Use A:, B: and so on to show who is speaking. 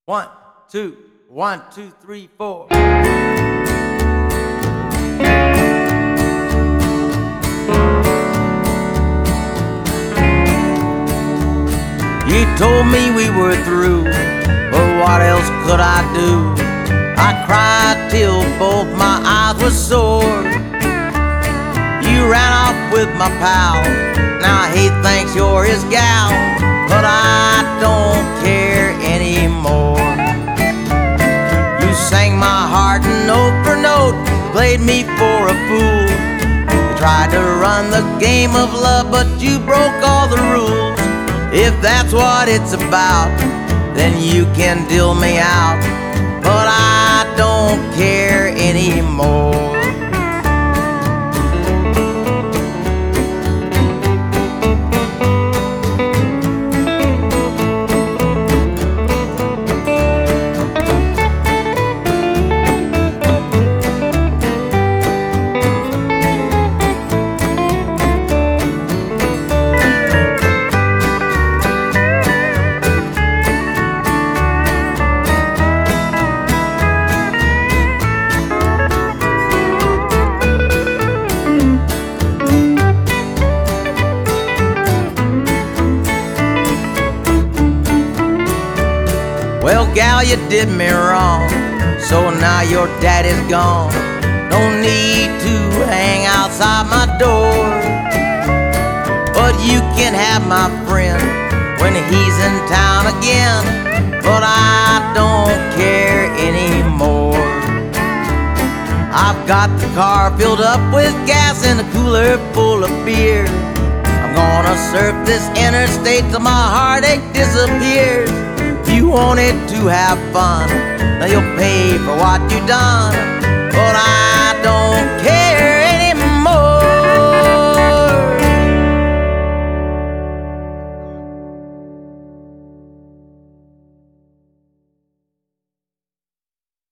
A: 1, 2, 1, 2, 3, 4. You told me we were through, but what else could I do? I cried till both my eyes were sore. You ran off with my pal, now he thinks you're his gal, but I don't care anymore. You sang my heart note for note, played me for a fool. You tried to run the game of love, but you broke all the rules. If that's what it's about, then you can deal me out, but I don't care anymore. Well, gal, you did me wrong, so now your daddy's gone. No need to hang outside my door, but you can have my friend when he's in town again, but I don't care anymore. I've got the car filled up with gas and a cooler full of beer. I'm gonna surf this interstate till my heartache disappears. You wanted to have fun, now you'll pay for what you done.